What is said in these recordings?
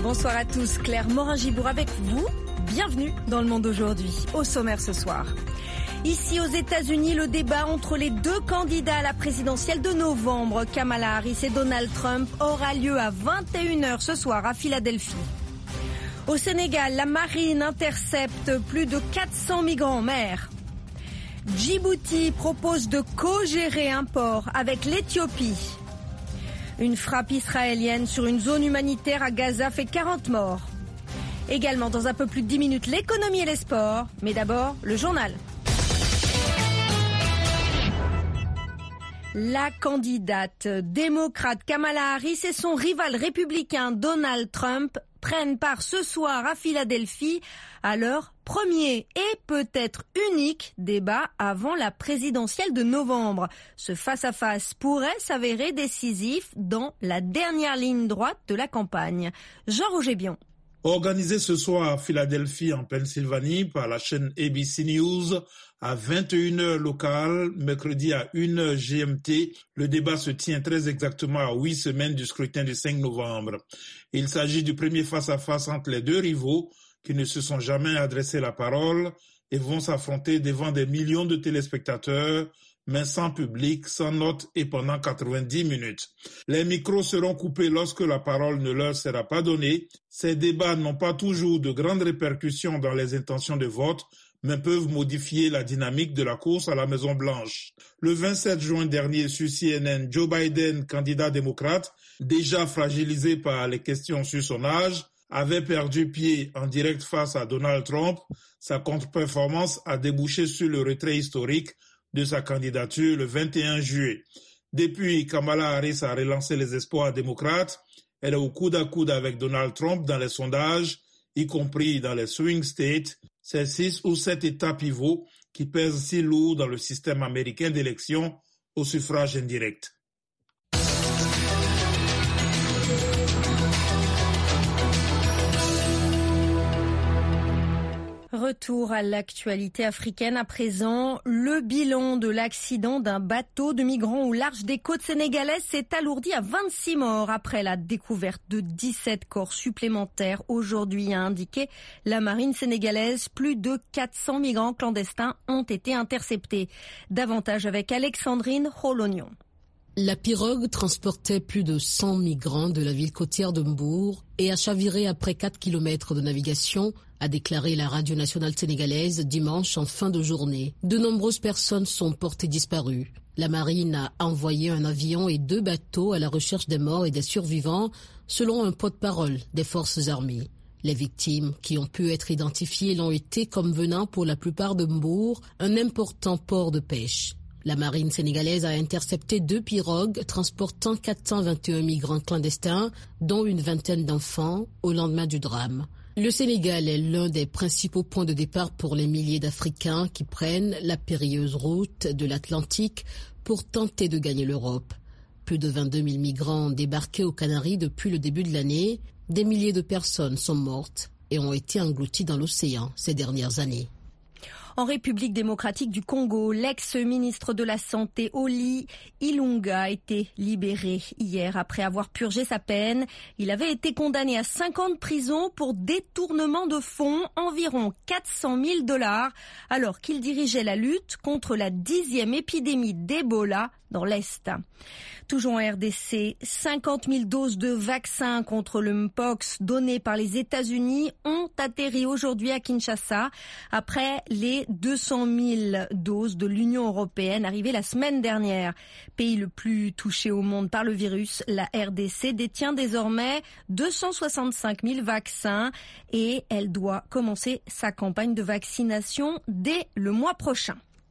Bonsoir à tous, Claire Morin-Gibour avec vous. Bienvenue dans Le Monde aujourd'hui. Au sommaire ce soir. Ici aux États-Unis, le débat entre les deux candidats à la présidentielle de novembre, Kamala Harris et Donald Trump, aura lieu à 21h ce soir à Philadelphie. Au Sénégal, la marine intercepte plus de 400 migrants en mer. Djibouti propose de co-gérer un port avec l'Éthiopie. Une frappe israélienne sur une zone humanitaire à Gaza fait 40 morts. Également dans un peu plus de 10 minutes, l'économie et les sports. Mais d'abord, le journal. La candidate démocrate Kamala Harris et son rival républicain Donald Trump prennent part ce soir à Philadelphie à leur premier et peut-être unique débat avant la présidentielle de novembre. Ce face-à-face pourrait s'avérer décisif dans la dernière ligne droite de la campagne. Jean-Roger Bion. Organisé ce soir à Philadelphie, en Pennsylvanie, par la chaîne ABC News, à 21h locale, mercredi à 1h GMT, le débat se tient très exactement à 8 semaines du scrutin du 5 novembre. Il s'agit du premier face-à-face entre les deux rivaux qui ne se sont jamais adressé la parole et vont s'affronter devant des millions de téléspectateurs, mais sans public, sans notes et pendant 90 minutes. Les micros seront coupés lorsque la parole ne leur sera pas donnée. Ces débats n'ont pas toujours de grandes répercussions dans les intentions de vote, mais peuvent modifier la dynamique de la course à la Maison-Blanche. Le 27 juin dernier, sur CNN, Joe Biden, candidat démocrate, déjà fragilisé par les questions sur son âge, avait perdu pied en direct face à Donald Trump. Sa contre-performance a débouché sur le retrait historique de sa candidature le 21 juillet. Depuis, Kamala Harris a relancé les espoirs démocrates. Elle est au coude à coude avec Donald Trump dans les sondages, y compris dans les swing states, ces 6 ou 7 États pivots qui pèsent si lourd dans le système américain d'élection au suffrage indirect. Retour à l'actualité africaine à présent. Le bilan de l'accident d'un bateau de migrants au large des côtes sénégalaises s'est alourdi à 26 morts après la découverte de 17 corps supplémentaires aujourd'hui, a indiqué la marine sénégalaise. Plus de 400 migrants clandestins ont été interceptés. Davantage avec Alexandrine Rolognon. La pirogue transportait plus de 100 migrants de la ville côtière de Mbour et a chaviré après 4 kilomètres de navigation, a déclaré la radio nationale sénégalaise dimanche en fin de journée. De nombreuses personnes sont portées disparues. La marine a envoyé un avion et 2 bateaux à la recherche des morts et des survivants, selon un porte-parole des forces armées. Les victimes qui ont pu être identifiées l'ont été comme venant pour la plupart de Mbour, un important port de pêche. La marine sénégalaise a intercepté 2 pirogues transportant 421 migrants clandestins, dont une vingtaine d'enfants, au lendemain du drame. Le Sénégal est l'un des principaux points de départ pour les milliers d'Africains qui prennent la périlleuse route de l'Atlantique pour tenter de gagner l'Europe. Plus de 22 000 migrants ont débarqué aux Canaries depuis le début de l'année. Des milliers de personnes sont mortes et ont été englouties dans l'océan ces dernières années. En République démocratique du Congo, l'ex-ministre de la Santé Oli Ilunga a été libéré hier après avoir purgé sa peine. Il avait été condamné à 5 ans de prison pour détournement de fonds, environ 400 000 $, alors qu'il dirigeait la lutte contre la 10e épidémie d'Ebola dans l'Est. Toujours en RDC, 50 000 doses de vaccins contre le Mpox données par les États-Unis ont atterri aujourd'hui à Kinshasa après les 200 000 doses de l'Union européenne arrivées la semaine dernière. Pays le plus touché au monde par le virus, la RDC détient désormais 265 000 vaccins et elle doit commencer sa campagne de vaccination dès le mois prochain.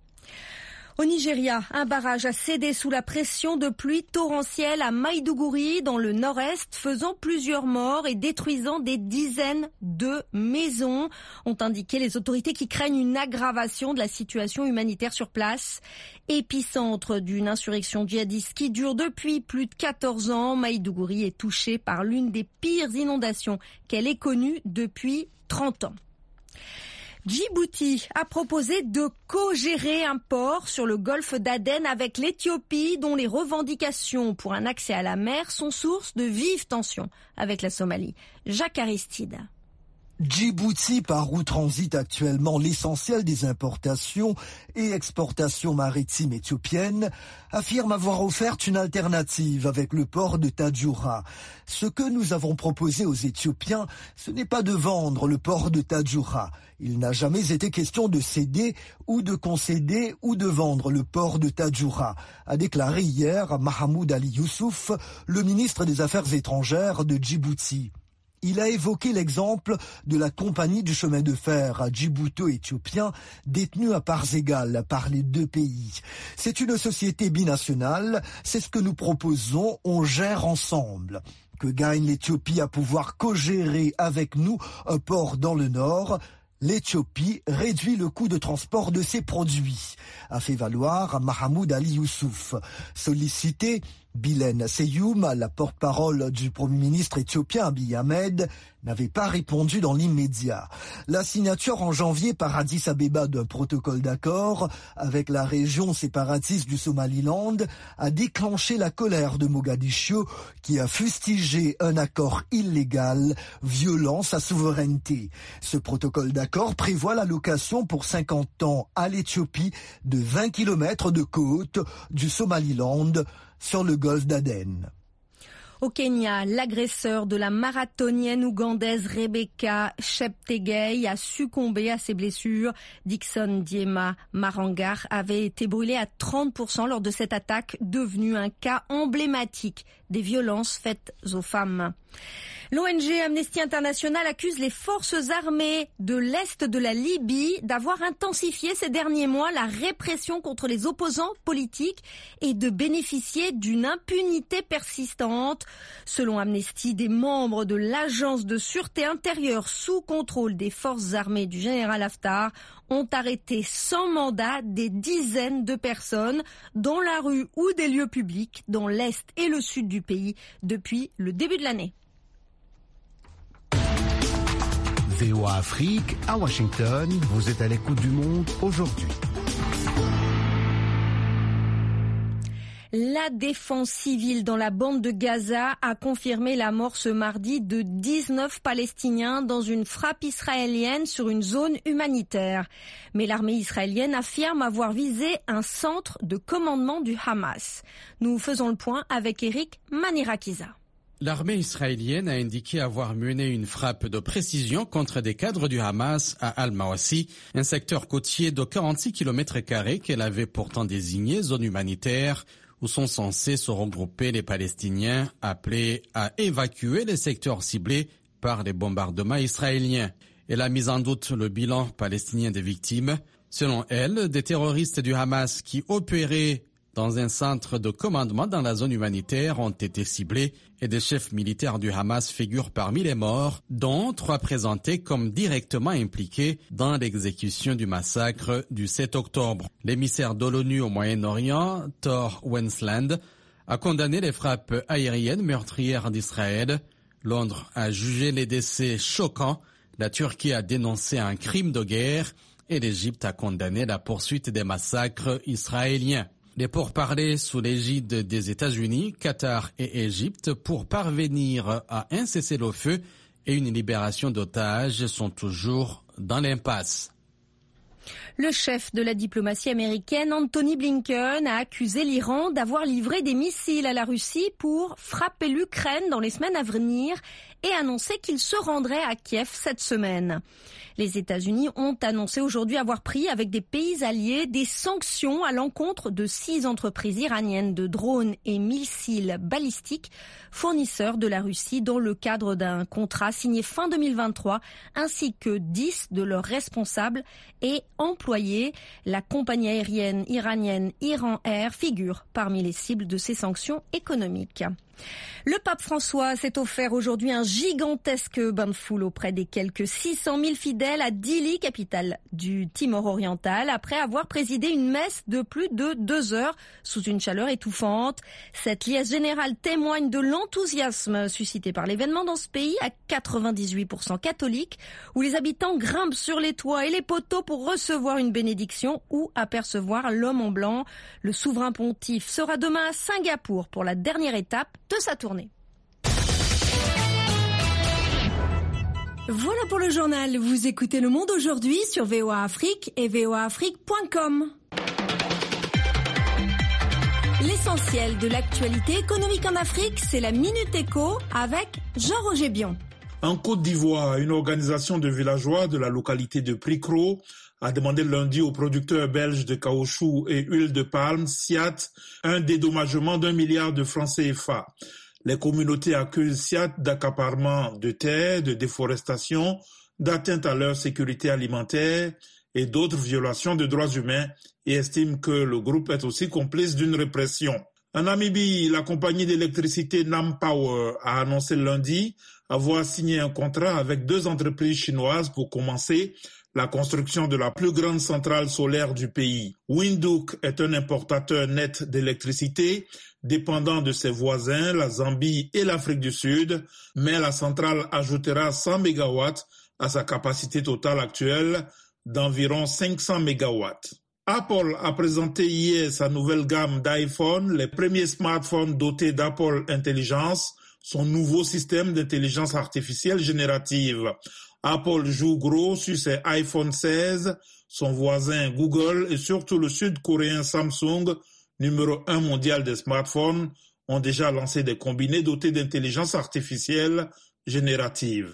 Au Nigeria, un barrage a cédé sous la pression de pluies torrentielles à Maïdougouri, dans le nord-est, faisant plusieurs morts et détruisant des dizaines de maisons, ont indiqué les autorités qui craignent une aggravation de la situation humanitaire sur place. Épicentre d'une insurrection djihadiste qui dure depuis plus de 14 ans, Maïdougouri est touchée par l'une des pires inondations qu'elle ait connues depuis 30 ans. Djibouti a proposé de co-gérer un port sur le golfe d'Aden avec l'Éthiopie, dont les revendications pour un accès à la mer sont source de vives tensions avec la Somalie. Jacques Aristide. Djibouti, par où transite actuellement l'essentiel des importations et exportations maritimes éthiopiennes, affirme avoir offert une alternative avec le port de Tadjoura. Ce que nous avons proposé aux Éthiopiens, ce n'est pas de vendre le port de Tadjoura. Il n'a jamais été question de céder ou de concéder ou de vendre le port de Tadjoura, a déclaré hier Mahamoud Ali Youssouf, le ministre des Affaires étrangères de Djibouti. Il a évoqué l'exemple de la compagnie du chemin de fer djibouto-éthiopien détenue à parts égales par les deux pays. C'est une société binationale, c'est ce que nous proposons, on gère ensemble. Que gagne l'Éthiopie à pouvoir co-gérer avec nous un port dans le nord ? L'Éthiopie réduit le coût de transport de ses produits, a fait valoir Mahamoud Ali Youssouf. Sollicité, Bilen Seyoum, la porte-parole du Premier ministre éthiopien Abiy Ahmed, n'avait pas répondu dans l'immédiat. La signature en janvier par Addis Abeba d'un protocole d'accord avec la région séparatiste du Somaliland a déclenché la colère de Mogadiscio qui a fustigé un accord illégal violant sa souveraineté. Ce protocole d'accord prévoit l'allocation pour 50 ans à l'Éthiopie de 20 km de côte du Somaliland sur le golfe d'Aden. Au Kenya, l'agresseur de la marathonienne ougandaise Rebecca Cheptegei a succombé à ses blessures. Dixon Diema Marangar avait été brûlé à 30% lors de cette attaque, devenue un cas emblématique des violences faites aux femmes. L'ONG Amnesty International accuse les forces armées de l'Est de la Libye d'avoir intensifié ces derniers mois la répression contre les opposants politiques et de bénéficier d'une impunité persistante. Selon Amnesty, des membres de l'agence de sûreté intérieure sous contrôle des forces armées du général Haftar ont arrêté sans mandat des dizaines de personnes dans la rue ou des lieux publics dans l'Est et le Sud du pays depuis le début de l'année. VOA Afrique, à Washington, vous êtes à l'écoute du monde aujourd'hui. La défense civile dans la bande de Gaza a confirmé la mort ce mardi de 19 Palestiniens dans une frappe israélienne sur une zone humanitaire. Mais l'armée israélienne affirme avoir visé un centre de commandement du Hamas. Nous faisons le point avec Eric Manirakiza. L'armée israélienne a indiqué avoir mené une frappe de précision contre des cadres du Hamas à Al-Mawasi, un secteur côtier de 46 km² qu'elle avait pourtant désigné zone humanitaire où sont censés se regrouper les Palestiniens appelés à évacuer les secteurs ciblés par les bombardements israéliens. Elle a mis en doute le bilan palestinien des victimes. Selon elle, des terroristes du Hamas qui opéraient dans un centre de commandement dans la zone humanitaire ont été ciblés et des chefs militaires du Hamas figurent parmi les morts, dont 3 présentés comme directement impliqués dans l'exécution du massacre du 7 octobre. L'émissaire de l'ONU au Moyen-Orient, Thor Wensland, a condamné les frappes aériennes meurtrières d'Israël. Londres a jugé les décès choquants, la Turquie a dénoncé un crime de guerre et l'Égypte a condamné la poursuite des massacres israéliens. Les pourparlers sous l'égide des États-Unis, Qatar et Égypte pour parvenir à un cessez-le-feu et une libération d'otages sont toujours dans l'impasse. Le chef de la diplomatie américaine, Anthony Blinken, a accusé l'Iran d'avoir livré des missiles à la Russie pour frapper l'Ukraine dans les semaines à venir et annoncé qu'il se rendrait à Kiev cette semaine. Les États-Unis ont annoncé aujourd'hui avoir pris avec des pays alliés des sanctions à l'encontre de 6 entreprises iraniennes de drones et missiles balistiques, fournisseurs de la Russie dans le cadre d'un contrat signé fin 2023, ainsi que 10 de leurs responsables et employés. La compagnie aérienne iranienne Iran Air figure parmi les cibles de ces sanctions économiques. Le pape François s'est offert aujourd'hui un gigantesque bain de foule auprès des quelques 600 000 fidèles à Dili, capitale du Timor oriental, après avoir présidé une messe de plus de 2 heures sous une chaleur étouffante. Cette liesse générale témoigne de l'enthousiasme suscité par l'événement dans ce pays à 98% catholique, où les habitants grimpent sur les toits et les poteaux pour recevoir une bénédiction ou apercevoir l'homme en blanc. Le souverain pontife sera demain à Singapour pour la dernière étape de sa tournée. Voilà pour le journal. Vous écoutez Le Monde aujourd'hui sur VOA Afrique et voaafrique.com. L'essentiel de l'actualité économique en Afrique, c'est la Minute Éco avec Jean-Roger Bion. En Côte d'Ivoire, une organisation de villageois de la localité de Pricro a demandé lundi aux producteurs belges de caoutchouc et huile de palme, SIAT, un dédommagement d'1 milliard de francs CFA. Les communautés accusent SIAT d'accaparement de terres, de déforestation, d'atteinte à leur sécurité alimentaire et d'autres violations de droits humains et estiment que le groupe est aussi complice d'une répression. En Namibie, la compagnie d'électricité NamPower a annoncé lundi avoir signé un contrat avec 2 entreprises chinoises pour commencer la construction de la plus grande centrale solaire du pays. Windhoek est un importateur net d'électricité, dépendant de ses voisins, la Zambie et l'Afrique du Sud, mais la centrale ajoutera 100 MW à sa capacité totale actuelle d'environ 500 MW. Apple a présenté hier sa nouvelle gamme d'iPhone, les premiers smartphones dotés d'Apple Intelligence, son nouveau système d'intelligence artificielle générative. Apple joue gros sur ses iPhone 16, son voisin Google et surtout le sud-coréen Samsung, numéro 1 mondial des smartphones, ont déjà lancé des combinés dotés d'intelligence artificielle générative.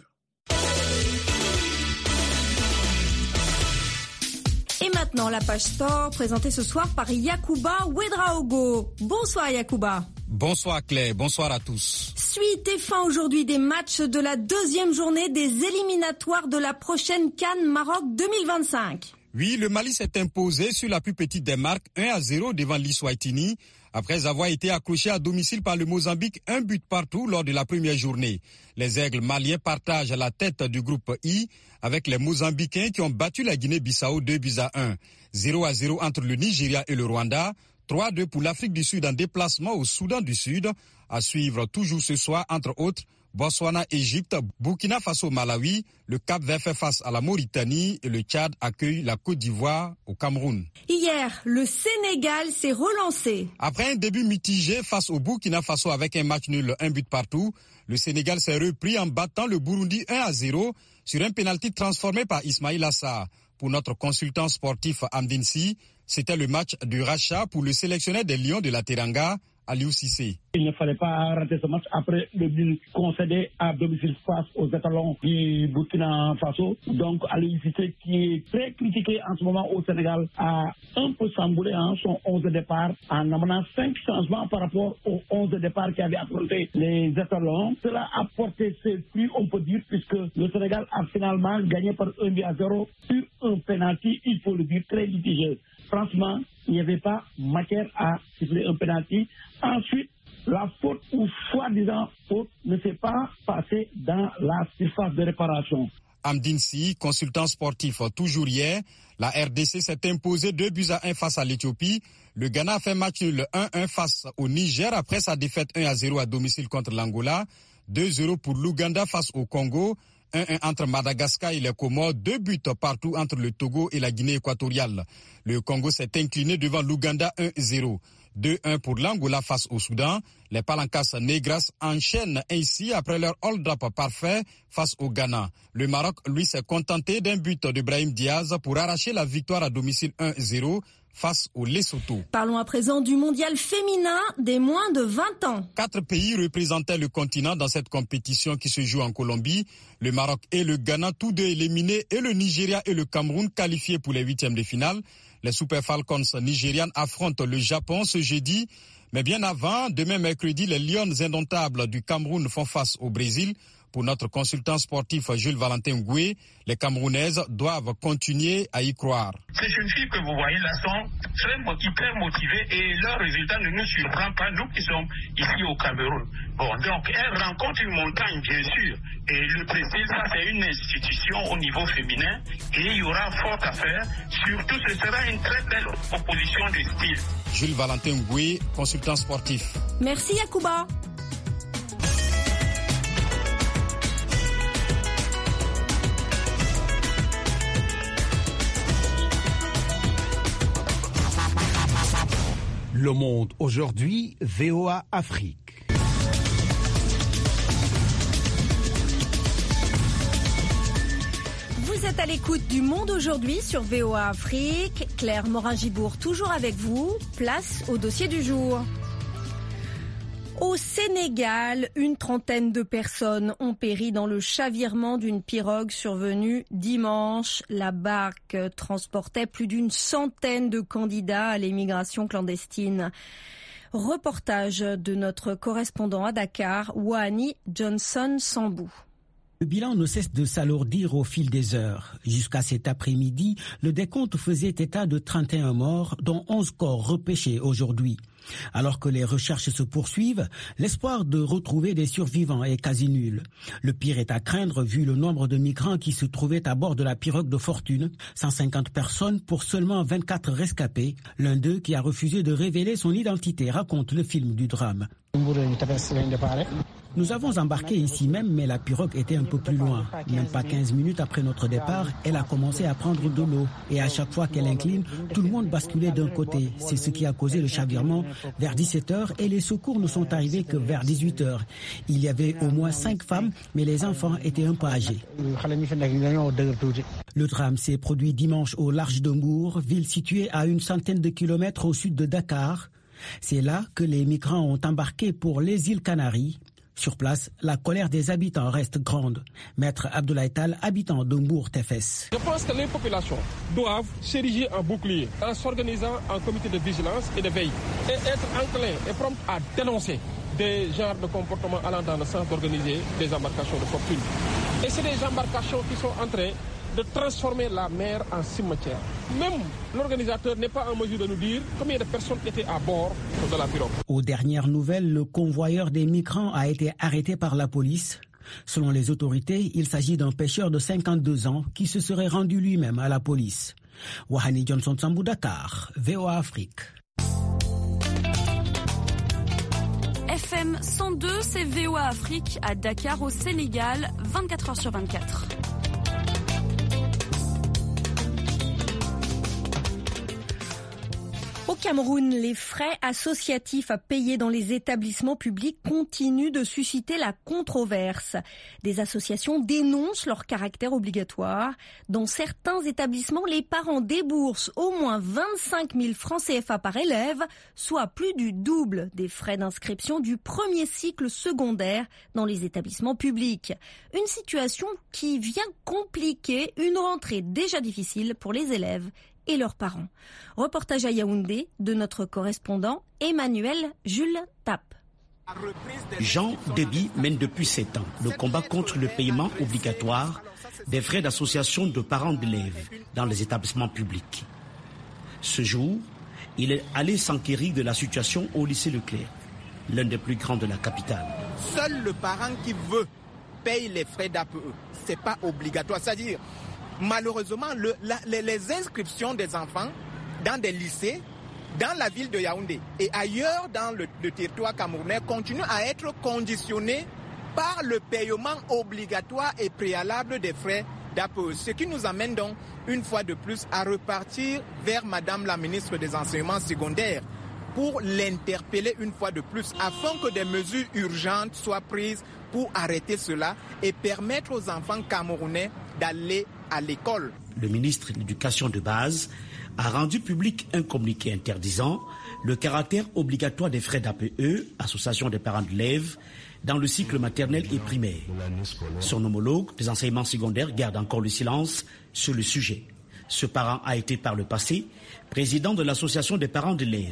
Et maintenant, la page sport présentée ce soir par Yacouba Ouedraogo. Bonsoir Yacouba. Bonsoir Claire, bonsoir à tous. Suite et fin aujourd'hui des matchs de la 2e journée des éliminatoires de la prochaine CAN Maroc 2025. Oui, le Mali s'est imposé sur la plus petite des marques 1-0 devant l'Eswatini après avoir été accroché à domicile par le Mozambique 1 but partout lors de la première journée. Les Aigles maliens partagent la tête du groupe I avec les Mozambicains qui ont battu la Guinée-Bissau 2-1. 0-0 entre le Nigeria et le Rwanda. 3-2 pour l'Afrique du Sud en déplacement au Soudan du Sud. À suivre toujours ce soir, entre autres, Botswana-Égypte, Burkina Faso-Malawi, le Cap-Vert fait face à la Mauritanie et le Tchad accueille la Côte d'Ivoire au Cameroun. Hier, le Sénégal s'est relancé. Après un début mitigé face au Burkina Faso avec un match nul, 1 but partout, le Sénégal s'est repris en battant le Burundi 1-0 sur un pénalty transformé par Ismaïla Sarr. Pour notre consultant sportif Amdine Sy, c'était le match du rachat pour le sélectionneur des Lions de la Teranga, Aliou Cissé. Il ne fallait pas rater ce match après le but concédé à domicile face aux étalons du Burkina Faso. Donc Aliou Cissé, qui est très critiqué en ce moment au Sénégal, a un peu chamboulé son 11 de départ en amenant 5 changements par rapport aux 11 de départ qui avaient affronté les étalons. Cela a porté ses fruits, on peut dire, puisque le Sénégal a finalement gagné par 1-0 sur un penalty, il faut le dire, très litigieux. Franchement, il n'y avait pas matière à siffler un penalty. Ensuite, la faute ou soi-disant faute ne s'est pas passée dans la surface de réparation. Amdine Sy, consultant sportif, toujours hier, la RDC s'est imposée 2-1 face à l'Éthiopie. Le Ghana a fait match nul 1-1 face au Niger après sa défaite 1-0 à domicile contre l'Angola. 2-0 pour l'Ouganda face au Congo. 1-1 entre Madagascar et les Comores, 2 buts partout entre le Togo et la Guinée équatoriale. Le Congo s'est incliné devant l'Ouganda 1-0. 2-1 pour l'Angola face au Soudan. Les Palancas Negras enchaînent ainsi après leur hold-up parfait face au Ghana. Le Maroc, lui, s'est contenté d'un but de Brahim Diaz pour arracher la victoire à domicile 1-0 face au Lesotho. Parlons à présent du mondial féminin des moins de 20 ans. 4 pays représentaient le continent dans cette compétition qui se joue en Colombie. Le Maroc et le Ghana, tous deux éliminés, et le Nigeria et le Cameroun qualifiés pour les 8e de finale. Les Super Falcons nigérianes affrontent le Japon ce jeudi. Mais bien avant, demain mercredi, les Lions indomptables du Cameroun font face au Brésil Pour notre consultant sportif Jules Valentin Ngoué, les Camerounaises doivent continuer à y croire. Ces jeunes filles que vous voyez là sont hyper motivées et leur résultat ne nous surprend pas, nous qui sommes ici au Cameroun. Bon, donc elles rencontrent une montagne, bien sûr. Et le Brésil, ça c'est une institution au niveau féminin et il y aura fort à faire. Surtout, ce sera une très belle opposition de style. Jules Valentin Ngoué, consultant sportif. Merci Yacouba. Le Monde aujourd'hui, VOA Afrique. Vous êtes à l'écoute du Monde aujourd'hui sur VOA Afrique. Claire Morin-Gibourg toujours avec vous. Place au dossier du jour. Au Sénégal, une trentaine de personnes ont péri dans le chavirement d'une pirogue survenue dimanche. La barque transportait plus d'une centaine de candidats à l'émigration clandestine. Reportage de notre correspondant à Dakar, Wahani Johnson Sambou. Le bilan ne cesse de s'alourdir au fil des heures. Jusqu'à cet après-midi, le décompte faisait état de 31 morts, dont 11 corps repêchés aujourd'hui. Alors que les recherches se poursuivent, l'espoir de retrouver des survivants est quasi nul. Le pire est à craindre vu le nombre de migrants qui se trouvaient à bord de la pirogue de fortune. 150 personnes pour seulement 24 rescapés. L'un d'eux, qui a refusé de révéler son identité, raconte le film du drame. Nous avons embarqué ici même, mais la pirogue était un peu plus loin. Même pas 15 minutes après notre départ, elle a commencé à prendre de l'eau. Et à chaque fois qu'elle incline, tout le monde basculait d'un côté. C'est ce qui a causé le chavirement vers 17h et les secours ne sont arrivés que vers 18h. Il y avait au moins 5 femmes, mais les enfants étaient un peu âgés. Le drame s'est produit dimanche au large de Mbour, ville située à une centaine de kilomètres au sud de Dakar. C'est là que les migrants ont embarqué pour les îles Canaries. Sur place, la colère des habitants reste grande. Maître Abdoulaye Tall, habitant de Mbour-Tefes. Je pense que les populations doivent s'ériger en bouclier en s'organisant en comité de vigilance et de veille et être enclins et prompts à dénoncer des genres de comportements allant dans le sens d'organiser des embarcations de fortune. Et c'est des embarcations qui sont en train de transformer la mer en cimetière. Même l'organisateur n'est pas en mesure de nous dire combien de personnes étaient à bord de la pirogue. Aux dernières nouvelles, le convoyeur des migrants a été arrêté par la police. Selon les autorités, il s'agit d'un pêcheur de 52 ans qui se serait rendu lui-même à la police. Wahani Johnson Sambou, Dakar, VOA Afrique. FM 102, c'est VOA Afrique à Dakar au Sénégal, 24h sur 24. Au Cameroun, les frais associatifs à payer dans les établissements publics continuent de susciter la controverse. Des associations dénoncent leur caractère obligatoire. Dans certains établissements, les parents déboursent au moins 25 000 francs CFA par élève, soit plus du double des frais d'inscription du premier cycle secondaire dans les établissements publics. Une situation qui vient compliquer une rentrée déjà difficile pour les élèves et leurs parents. Reportage à Yaoundé de notre correspondant Emmanuel Jules Tapp. Jean Déby mène depuis 7 ans le combat contre le paiement obligatoire des frais d'association de parents d'élèves dans les établissements publics. Ce jour, il est allé s'enquérir de la situation au lycée Leclerc, l'un des plus grands de la capitale. Seul le parent qui veut paye les frais d'APE. C'est pas obligatoire, c'est-à-dire malheureusement, les inscriptions des enfants dans des lycées, dans la ville de Yaoundé et ailleurs dans le territoire camerounais continuent à être conditionnées par le paiement obligatoire et préalable des frais d'APE. Ce qui nous amène donc, une fois de plus, à repartir vers Madame la ministre des Enseignements secondaires pour l'interpeller une fois de plus afin que des mesures urgentes soient prises pour arrêter cela et permettre aux enfants camerounais d'aller à l'école. Le ministre de l'Éducation de base a rendu public un communiqué interdisant le caractère obligatoire des frais d'APE, association des parents d'élèves, dans le cycle maternel et primaire. Son homologue des enseignements secondaires garde encore le silence sur le sujet. Ce parent a été par le passé président de l'association des parents d'élèves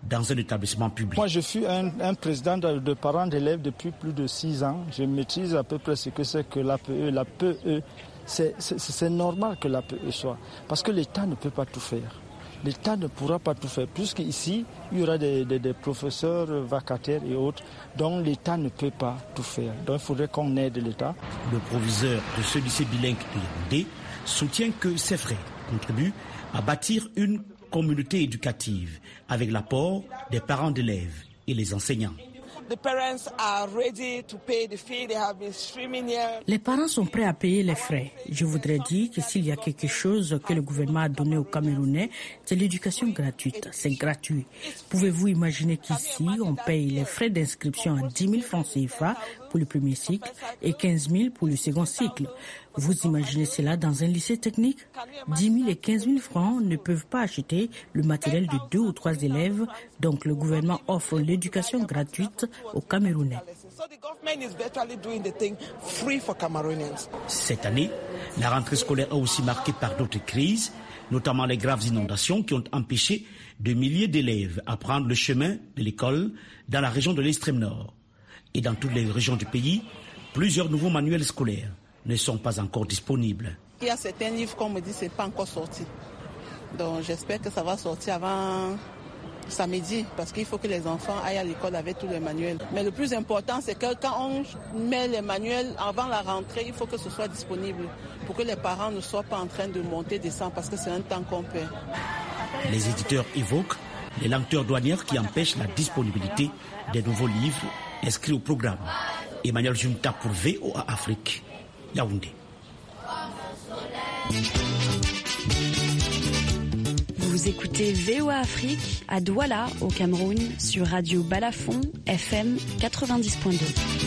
dans un établissement public. Moi, je suis un président de parents d'élèves depuis plus de 6 ans. Je maîtrise à peu près ce que c'est que l'APE. L'APE, c'est normal que l'APE soit, parce que l'État ne peut pas tout faire. L'État ne pourra pas tout faire, puisqu'ici, il y aura des professeurs vacataires et autres, dont l'État ne peut pas tout faire. Donc, il faudrait qu'on aide l'État. Le proviseur de ce lycée bilingue de Yaoundé soutient que ces frais contribuent à bâtir une communauté éducative avec l'apport des parents d'élèves et les enseignants. Les parents sont prêts à payer les frais. Je voudrais dire que s'il y a quelque chose que le gouvernement a donné aux Camerounais, c'est l'éducation gratuite. C'est gratuit. Pouvez-vous imaginer qu'ici, on paye les frais d'inscription à 10 000 francs CFA pour le premier cycle et 15 000 pour le second cycle? Vous imaginez cela dans un lycée technique? 10 000 et 15 000 francs ne peuvent pas acheter le matériel de 2 ou 3 élèves. Donc le gouvernement offre l'éducation gratuite aux Camerounais. Cette année, la rentrée scolaire est aussi marquée par d'autres crises, notamment les graves inondations qui ont empêché de milliers d'élèves à prendre le chemin de l'école dans la région de l'extrême nord. Et dans toutes les régions du pays, plusieurs nouveaux manuels scolaires ne sont pas encore disponibles. Il y a certains livres, comme on me dit, ce n'est pas encore sorti. Donc j'espère que ça va sortir avant samedi, parce qu'il faut que les enfants aillent à l'école avec tous les manuels. Mais le plus important, c'est que quand on met les manuels avant la rentrée, il faut que ce soit disponible pour que les parents ne soient pas en train de monter, descendre, parce que c'est un temps qu'on perd. Les éditeurs évoquent les lenteurs douanières qui empêchent la disponibilité des nouveaux livres inscrits au programme. Emmanuel Junta pour VOA Afrique, Yaoundé. Vous écoutez VOA Afrique à Douala, au Cameroun, sur Radio Balafon, FM 90.2.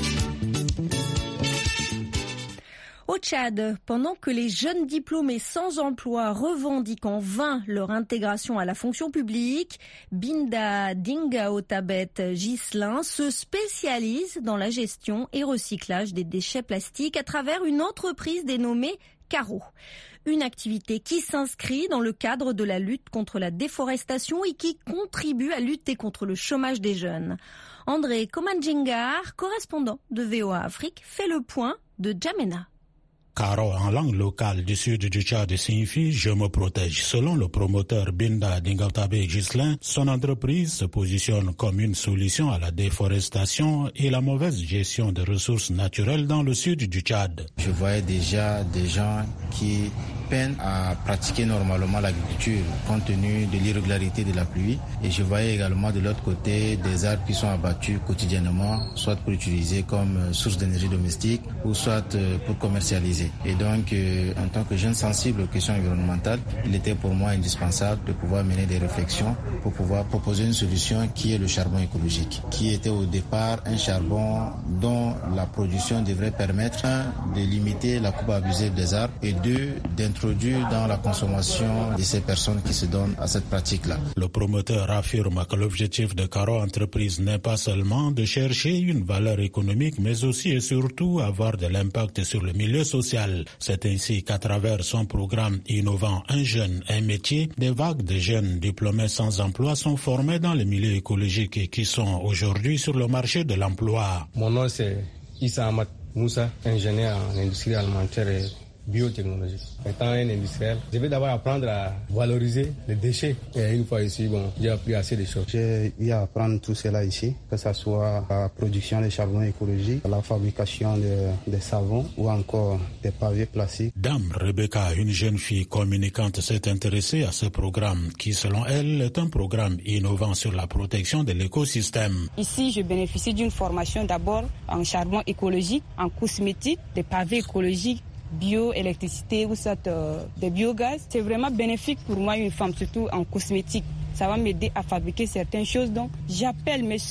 Au Tchad, pendant que les jeunes diplômés sans emploi revendiquent en vain leur intégration à la fonction publique, Binda Dingaotabet Ghislain se spécialise dans la gestion et recyclage des déchets plastiques à travers une entreprise dénommée Caro. Une activité qui s'inscrit dans le cadre de la lutte contre la déforestation et qui contribue à lutter contre le chômage des jeunes. André Komanjingar, correspondant de VOA Afrique, fait le point de Djamena. Caro en langue locale du sud du Tchad signifie « je me protège ». Selon le promoteur Binda Dingaotabé Ghislain, son entreprise se positionne comme une solution à la déforestation et la mauvaise gestion des ressources naturelles dans le sud du Tchad. Je voyais déjà des gens qui peinent à pratiquer normalement l'agriculture compte tenu de l'irrégularité de la pluie. Et je voyais également de l'autre côté des arbres qui sont abattus quotidiennement, soit pour utiliser comme source d'énergie domestique ou soit pour commercialiser. Et donc, en tant que jeune sensible aux questions environnementales, il était pour moi indispensable de pouvoir mener des réflexions pour pouvoir proposer une solution qui est le charbon écologique, qui était au départ un charbon dont la production devrait permettre, un, de limiter la coupe abusive des arbres et deux, d'introduire dans la consommation de ces personnes qui se donnent à cette pratique-là. Le promoteur affirme que l'objectif de Caro Entreprise n'est pas seulement de chercher une valeur économique, mais aussi et surtout avoir de l'impact sur le milieu social. C'est ainsi qu'à travers son programme innovant Un jeune, un métier, des vagues de jeunes diplômés sans emploi sont formés dans les milieux écologiques et qui sont aujourd'hui sur le marché de l'emploi. Mon nom c'est Issa Ahmad Moussa, ingénieur en industrie alimentaire et biotechnologie. Étant un industriel, je vais d'abord apprendre à valoriser les déchets. Et une fois ici, j'ai appris assez de choses. J'ai eu à apprendre tout cela ici, que ce soit la production de charbon écologique, la fabrication de savons ou encore des pavés plastiques. Dame Rebecca, une jeune fille communicante, s'est intéressée à ce programme qui, selon elle, est un programme innovant sur la protection de l'écosystème. Ici, je bénéficie d'une formation d'abord en charbon écologique, en cosmétique, des pavés écologiques, bioélectricité ou soit des biogaz. C'est vraiment bénéfique pour moi, une femme, surtout en cosmétique. Ça va m'aider à fabriquer certaines choses. Donc, j'appelle mes sœurs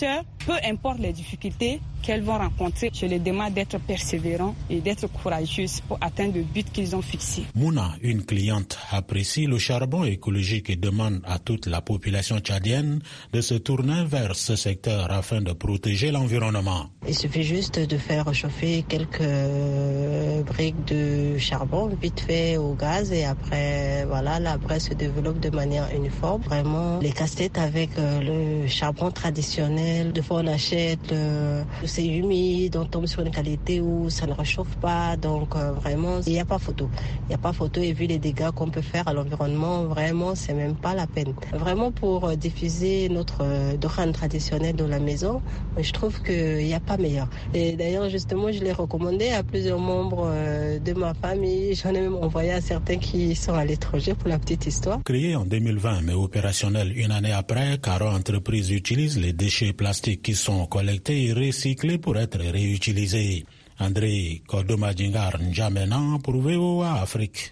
peu importe les difficultés qu'elles vont rencontrer, je les demande d'être persévérants et d'être courageuses pour atteindre le but qu'ils ont fixé. Mouna, une cliente, apprécie le charbon écologique et demande à toute la population tchadienne de se tourner vers ce secteur afin de protéger l'environnement. Il suffit juste de faire chauffer quelques briques de charbon vite fait au gaz et après, voilà, la braise se développe de manière uniforme. Vraiment, les casse-têtes avec le charbon traditionnel, de fois on achète, c'est humide, on tombe sur une qualité où ça ne réchauffe pas, donc vraiment, il n'y a pas photo. Il n'y a pas photo et vu les dégâts qu'on peut faire à l'environnement, vraiment, c'est même pas la peine. Vraiment, pour diffuser notre dohan traditionnel de la maison, je trouve qu'il n'y a pas meilleur. Et d'ailleurs, justement, je l'ai recommandé à plusieurs membres de ma famille. J'en ai même envoyé à certains qui sont à l'étranger pour la petite histoire. Créé en 2020, mais opérationnel une année après, Caro Entreprise utilise les déchets plastiques qui sont collectés et recyclés pour être réutilisés. André Kodoma-Djingar N'Djamena pour VOA Afrique.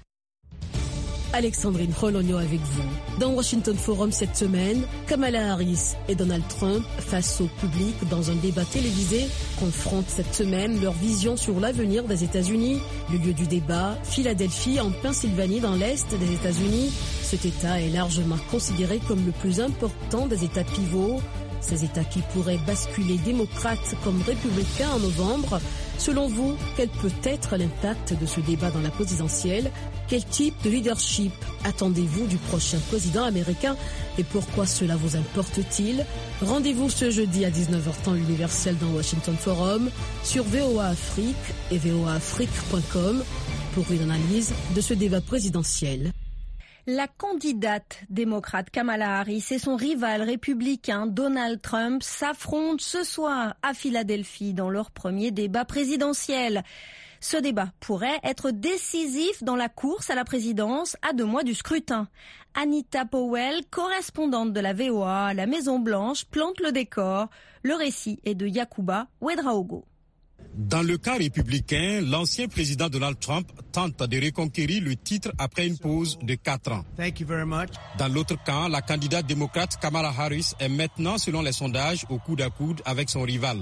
Alexandrine Rologno avec vous. Dans Washington Forum cette semaine, Kamala Harris et Donald Trump, face au public dans un débat télévisé, confrontent cette semaine leur vision sur l'avenir des États-Unis. Le lieu du débat, Philadelphie, en Pennsylvanie, dans l'Est des États-Unis. Cet État est largement considéré comme le plus important des États pivots. Ces États qui pourraient basculer démocrates comme républicains en novembre. Selon vous, quel peut être l'impact de ce débat dans la présidentielle? Quel type de leadership attendez-vous du prochain président américain et pourquoi cela vous importe-t-il? Rendez-vous ce jeudi à 19h temps universel dans Washington Forum sur VOA Afrique et voaafrique.com pour une analyse de ce débat présidentiel. La candidate démocrate Kamala Harris et son rival républicain Donald Trump s'affrontent ce soir à Philadelphie dans leur premier débat présidentiel. Ce débat pourrait être décisif dans la course à la présidence à 2 mois du scrutin. Anita Powell, correspondante de la VOA à la Maison-Blanche, plante le décor. Le récit est de Yacouba Ouedraogo. Dans le cas républicain, l'ancien président Donald Trump tente de reconquérir le titre après une pause de 4 ans. Dans l'autre camp, la candidate démocrate Kamala Harris est maintenant, selon les sondages, au coude à coude avec son rival.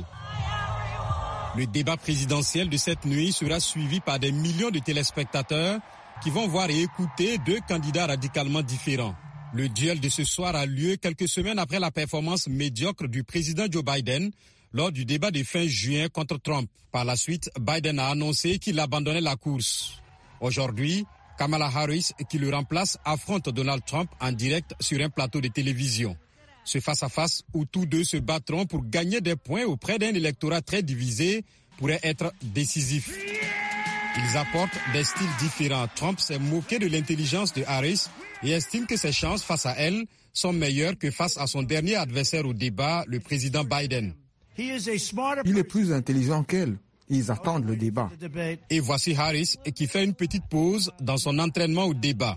Le débat présidentiel de cette nuit sera suivi par des millions de téléspectateurs qui vont voir et écouter 2 candidats radicalement différents. Le duel de ce soir a lieu quelques semaines après la performance médiocre du président Joe Biden lors du débat de fin juin contre Trump. Par la suite, Biden a annoncé qu'il abandonnait la course. Aujourd'hui, Kamala Harris, qui le remplace, affronte Donald Trump en direct sur un plateau de télévision. Ce face-à-face où tous deux se battront pour gagner des points auprès d'un électorat très divisé pourrait être décisif. Ils apportent des styles différents. Trump s'est moqué de l'intelligence de Harris et estime que ses chances face à elle sont meilleures que face à son dernier adversaire au débat, le président Biden. Il est plus intelligent qu'elle. Ils attendent le débat. Et voici Harris qui fait une petite pause dans son entraînement au débat.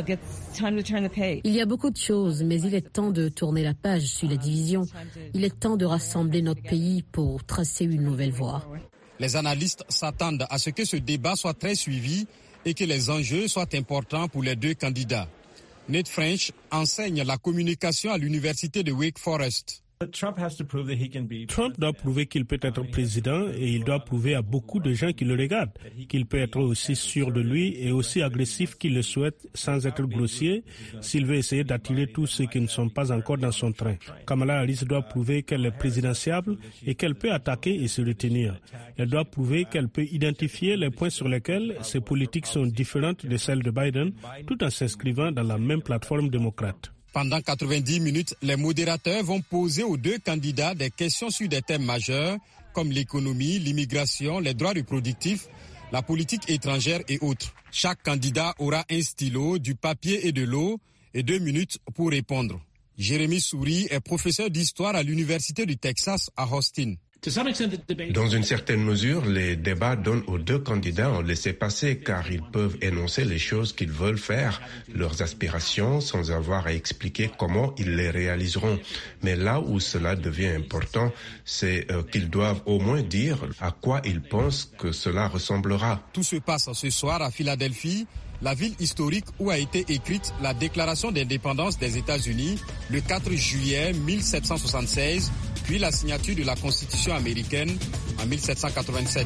Il y a beaucoup de choses, mais il est temps de tourner la page sur la division. Il est temps de rassembler notre pays pour tracer une nouvelle voie. Les analystes s'attendent à ce que ce débat soit très suivi et que les enjeux soient importants pour les 2 candidats. Nate French enseigne la communication à l'université de Wake Forest. Trump doit prouver qu'il peut être président et il doit prouver à beaucoup de gens qui le regardent qu'il peut être aussi sûr de lui et aussi agressif qu'il le souhaite sans être grossier s'il veut essayer d'attirer tous ceux qui ne sont pas encore dans son train. Kamala Harris doit prouver qu'elle est présidentiable et qu'elle peut attaquer et se retenir. Elle doit prouver qu'elle peut identifier les points sur lesquels ses politiques sont différentes de celles de Biden tout en s'inscrivant dans la même plateforme démocrate. Pendant 90 minutes, les modérateurs vont poser aux 2 candidats des questions sur des thèmes majeurs comme l'économie, l'immigration, les droits reproductifs, la politique étrangère et autres. Chaque candidat aura un stylo, du papier et de l'eau et 2 minutes pour répondre. Jérémy Souris est professeur d'histoire à l'Université du Texas à Austin. Dans une certaine mesure, les débats donnent aux 2 candidats un laissez-passer car ils peuvent énoncer les choses qu'ils veulent faire, leurs aspirations, sans avoir à expliquer comment ils les réaliseront. Mais là où cela devient important, c'est qu'ils doivent au moins dire à quoi ils pensent que cela ressemblera. Tout se passe ce soir à Philadelphie, la ville historique où a été écrite la déclaration d'indépendance des États-Unis le 4 juillet 1776, depuis la signature de la Constitution américaine en 1787.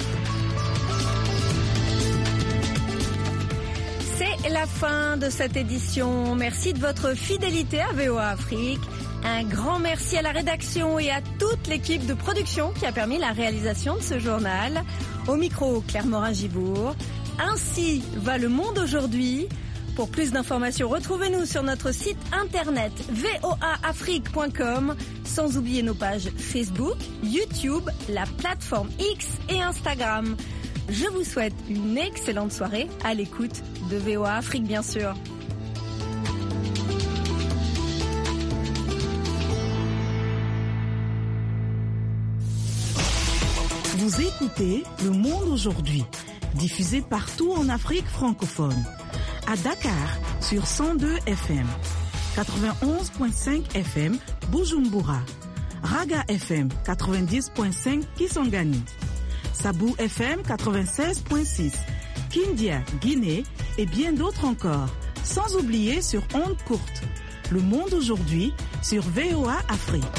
C'est la fin de cette édition. Merci de votre fidélité à VOA Afrique. Un grand merci à la rédaction et à toute l'équipe de production qui a permis la réalisation de ce journal. Au micro, Claire Morin-Gibourg. Ainsi va le monde aujourd'hui. Pour plus d'informations, retrouvez-nous sur notre site internet voaafrique.com, sans oublier nos pages Facebook, YouTube, la plateforme X et Instagram. Je vous souhaite une excellente soirée à l'écoute de VOA Afrique, bien sûr. Vous écoutez Le Monde aujourd'hui, diffusé partout en Afrique francophone. À Dakar, sur 102 FM, 91.5 FM, Bujumbura, Raga FM, 90.5 Kisangani, Sabou FM, 96.6, Kindia, Guinée et bien d'autres encore. Sans oublier sur ondes courtes. Le Monde aujourd'hui sur VOA Afrique.